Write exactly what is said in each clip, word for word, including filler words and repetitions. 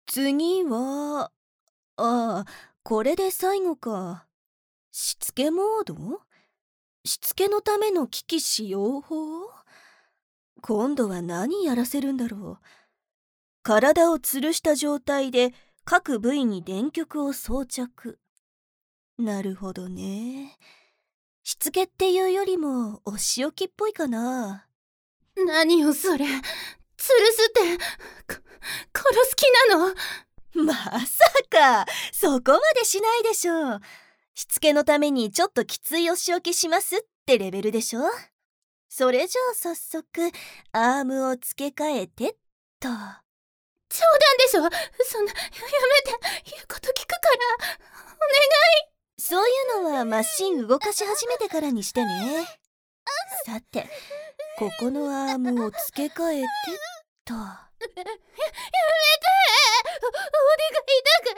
次は、ああ、これで最後か。しつけモード？しつけのための機器使用法？今度は何やらせるんだろう。体を吊るした状態で各部位に電極を装着。なるほどね。しつけっていうよりもお仕置きっぽいかな。 何よそれ。吊るすってか殺す気なの？ まさかそこまでしないでしょう。しつけのためにちょっときついお仕置きしますってレベルでしょ。それじゃあ早速アームを付け替えてっと。 冗談でしょ。そんなやめて。言うこと聞くからお願い。 そういうのはマシン動かし始めてからにしてね。さてここのアームを付け替えてっと。やめて。お願いだから。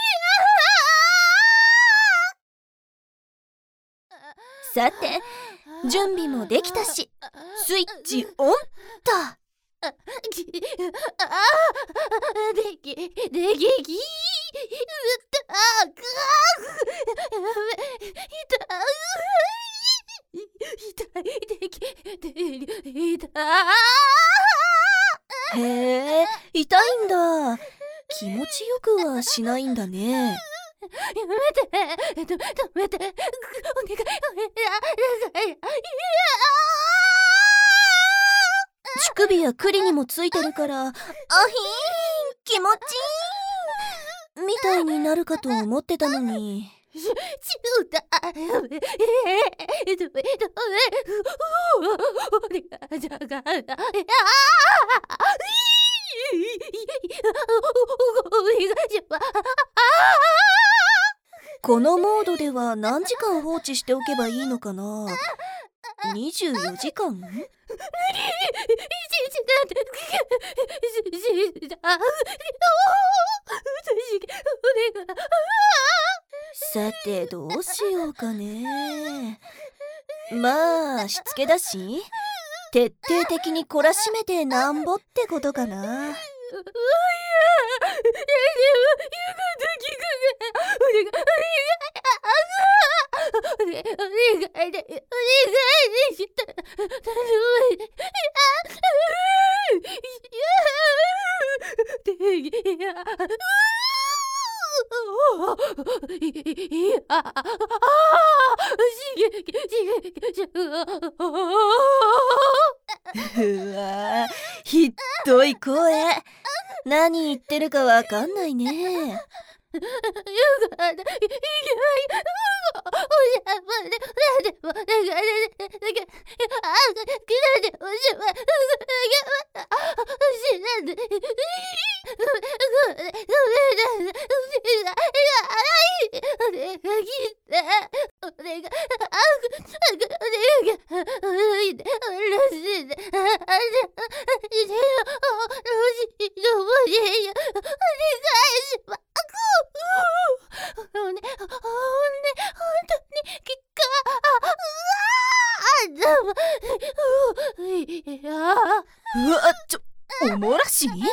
さて準備もできたしスイッチオンと。 あできでききうったあく痛い痛いできで痛い。 へえ、痛いんだ。気持ちよくはしないんだね。 やめて、止めて、お願い、お願い。 乳首や栗にもついてるから、あひーん、気持ちいいみたいになるかと思ってたのに。 ちゅうだ、やめ、ええ、止め、止め、お願い、じゃが、あこのモードでは何時間放置しておけばいいのかな。にじゅうよじかん？無理。 いちいちなんてしださてどうしようかね。まあしつけだし徹底的に懲らしめてなんぼってことかな。うわひっどい声。何言ってるかわかんないね。うわちょおもらし？うわ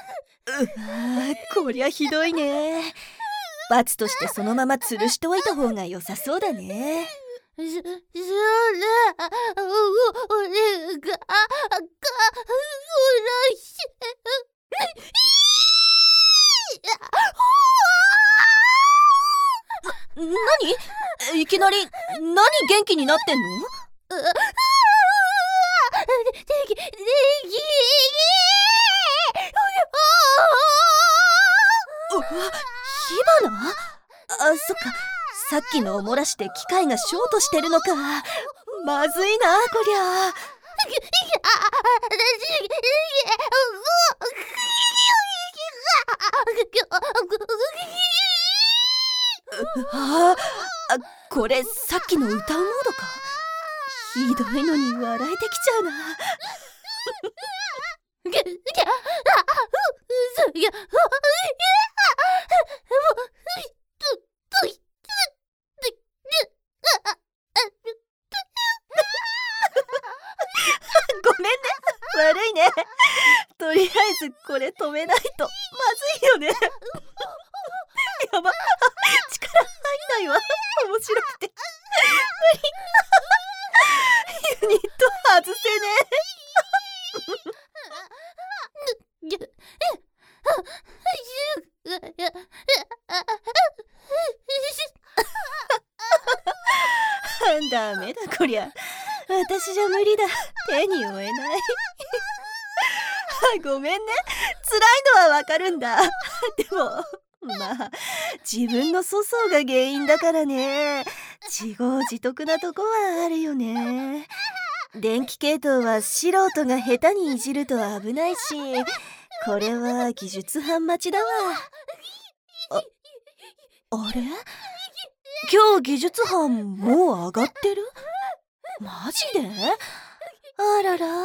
こりゃひどいね。罰としてそのまま吊るしておいた方が良さそうだね。 そ、そら、俺が、か、殺し、 何？いきなり何元気になってんの？ でき、でき、 うわ、火花？あ、そっか。さっきのおもらしで機械がショートしてるのか。まずいなこりゃ。ああ、これさっきの歌うモードか。ひどいのに笑えてきちゃうな。ごめんね、悪いね。とりあえずこれ止めないとまずいよね。やば、力入んないわ。面白くてユニット外せねえ。ダメだこりゃ、私じゃ無理だ。手に負えないごめんね、辛いのはわかるんだ。でもまあ自分の粗相が原因だからね。自業自得なとこはあるよね。電気系統は素人が下手にいじると危ないし、これは技術班待ちだわ。あ、あれ？今日技術班もう上がってる？マジで？あらら。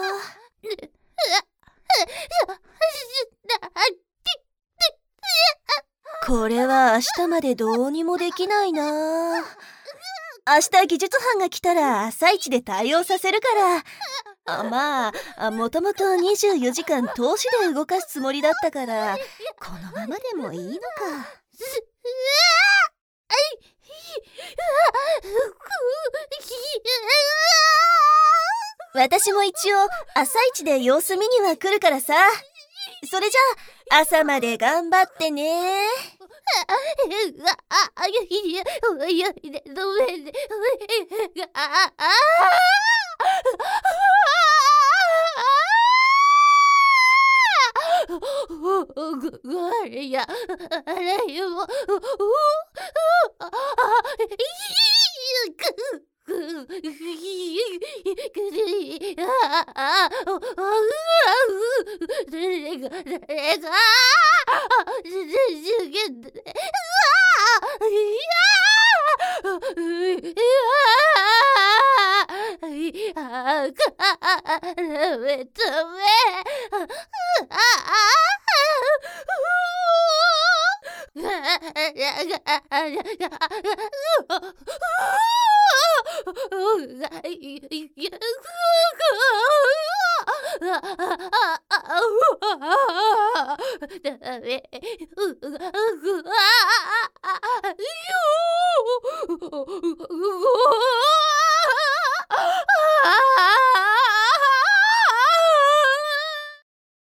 これは明日までどうにもできないな。明日技術班が来たら朝一で対応させるから。あ、まあもともとにじゅうよじかん通しで動かすつもりだったから、このままでもいいのか。私も一応朝一で様子見には来るからさ。それじゃあ朝まで頑張ってね。